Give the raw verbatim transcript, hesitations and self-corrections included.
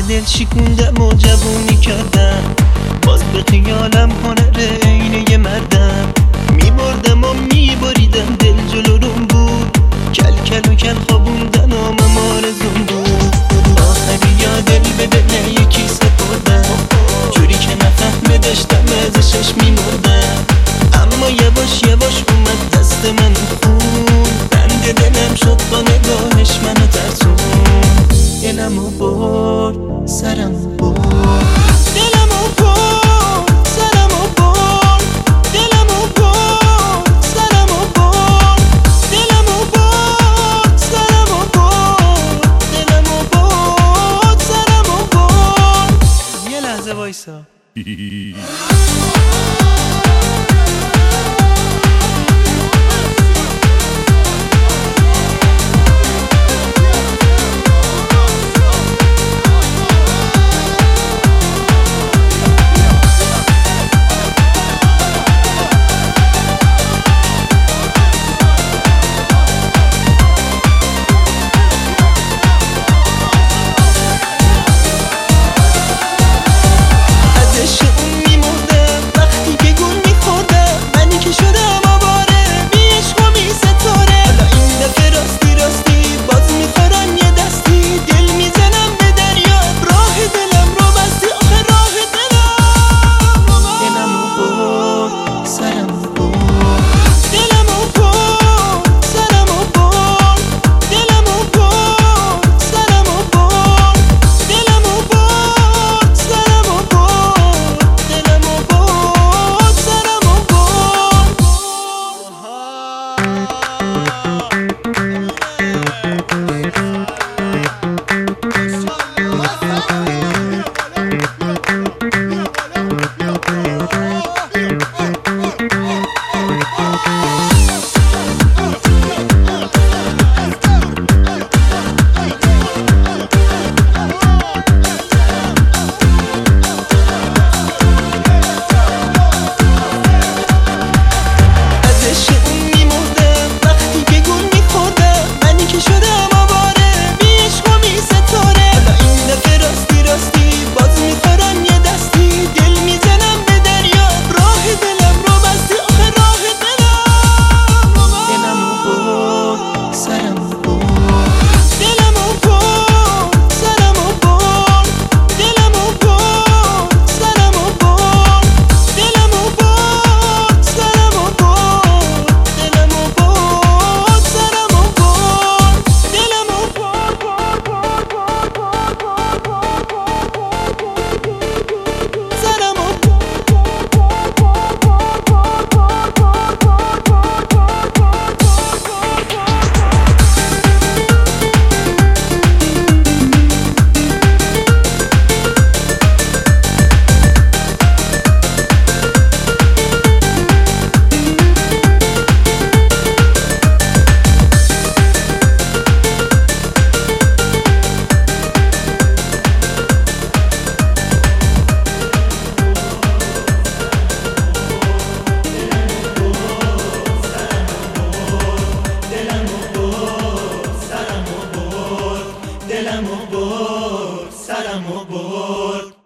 دل شکوندم و جوونی کردم، باز به خیالم هنر عینه مردم. میبردم و میبریدم دل جلو روم بود، کل کل و کل خوابوندن و من آرزوم بود. آخری یا دل به دل یکی سپردم، جوری که نفهمه داشتم ازشش میمردم. اما یواش یواش اومد دست من خون، بند دلم شد با نگاهش منو ترسون. دلمو برد سرمو برد، دلمو برد سرمو برد، دلمو برد سرمو برد، دلمو برد سرمو برد، دلمو برد سرمو برد. یه لحظه وایسا. دلمو برد سرمو برد.